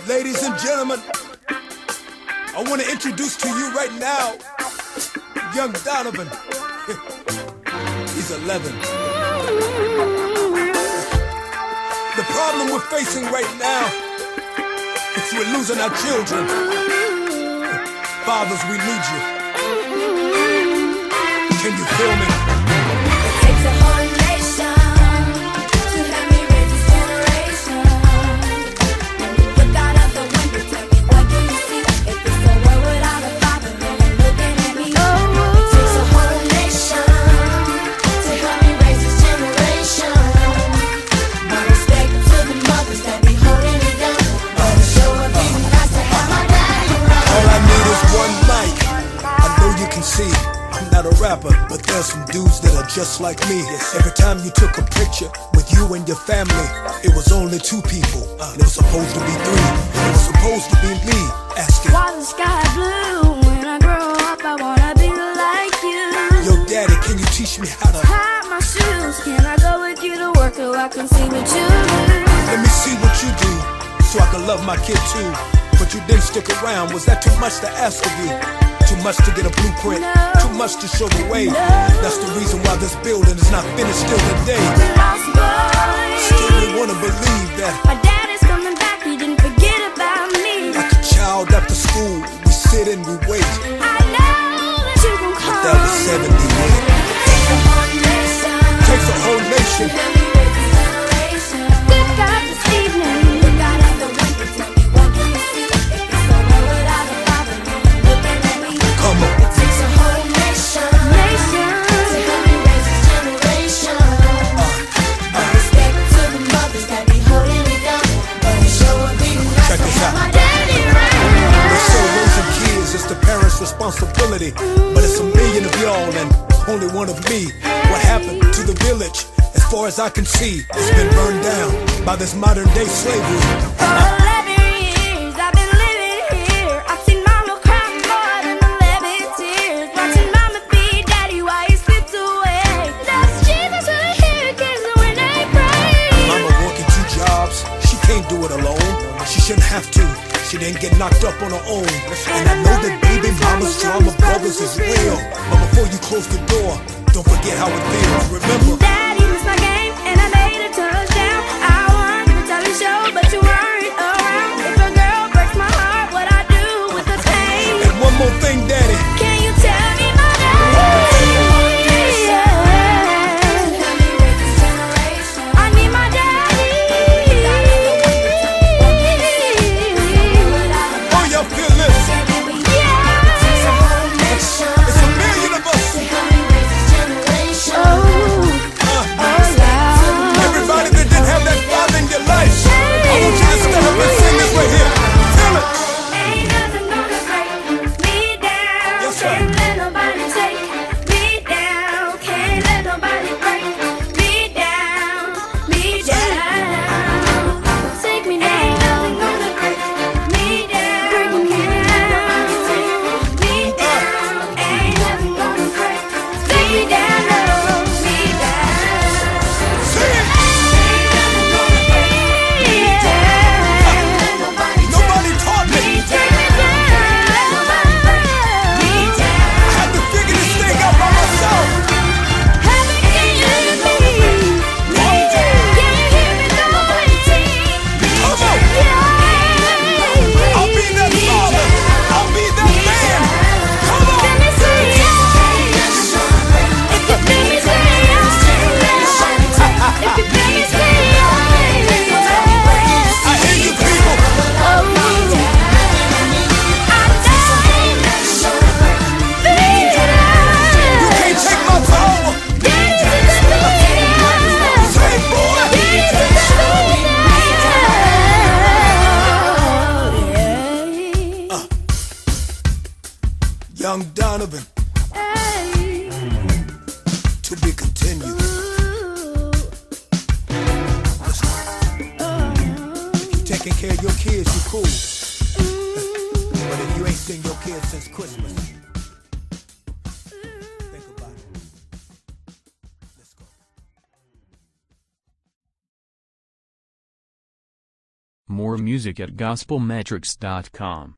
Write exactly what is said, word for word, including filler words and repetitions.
Ladies and gentlemen, I want to introduce to you right now young Donovan. He's eleven. The problem we're facing right now is we're losing our children. Fathers, we need you. Can you feel me? It takes a whole nation to help me raise this generation. When you look out of the window, tell me what do you see? If it's a world without a father, then you're looking at me. It takes a whole nation to help me raise this generation. My respect to the mothers that be holding me down. But it sure would be nice to have my daddy around. All I need is one mic. I know you can see I'm not a rapper, but there's some dudes that are just like me. Every time you took a picture with you and your family, it was only two people, and it was supposed to be three. It was supposed to be me asking, why the sky blue? When I grow up, I wanna be like you. yo daddy, can you teach me how to tie my shoes? Can I go with you to work so I can see what you do? let me see what you do, so I can love my kid too? But you didn't stick around, was that too much to ask of you? Too much to get a blueprint, No. too much to show the way. No. That's the reason why this building is not finished still today. Lost boy. Still we wanna believe that My dad is coming back, he didn't forget about me. like a child after school, we sit and we wait. I know that you gon' come. That was seventy-eight. Takes a whole nation. Takes a whole nation. Let me raise this generation. Look out this evening. Look out at the window, tell me what do you see? If it's a world without a father, then you're looking at me. Come on. It takes a whole nation, nation to help me raise this generation. My respect to the mothers that be holding me down. But it sure would be nice Check to this have out. my daddy around. They say raising kids is the parents' responsibility, but it's a million of y'all and only one of me. What happened to the village? As far as I can see, it's been burned down by this modern day slavery. For eleven years I've been living here. I've seen mama cry more than eleven tears. Watching mama feed daddy while he slips away. Does Jesus really hear kids when they pray? Mama working two jobs, she can't do it alone. She shouldn't have to, she didn't get knocked up on her own. And I know that baby mama's drama brothers is real, but before you close the door, don't forget how it feels. Remember, Daddy missed my game and I made a touchdown. I won the talent show, but you weren't around. If a girl breaks my heart, what I do with the pain? and one more thing, daddy. Can you tell me my name? I need my daddy. Oh, y'all feel this? It's a million of us. Everybody that didn't have that father in your life, I want you to stand up and sing this right here. Feel it. Ain't nothing gonna break me down. Yes, sir. Can't let nobody take me down. Can't let nobody break me down. Me down. Take me down. Ain't nothing gonna break me down. Can't let nobody take me down. Ain't nothing gonna break me down. No, me down. Sing it. Ain't nothing gonna break me down. Let nobody Nobody taught me. take me down. Let nobody break me down. I had to figure this thing out by myself. Heaven, can you hear me? Me down. Can you hear me through my waiting? Come on. Yeah. I'll be that father. I'll be that man. Come on. Let me see it. If you feel me, say yes. If you feel me, say yes. I hear you people. Oh, me down. I know. Me down. You can't take my power. Say, boy. Young Donovan, to be continued. If you taking care of your kids, you cool. But if you ain't seen your kids since Christmas, More music at gospel metrics dot com.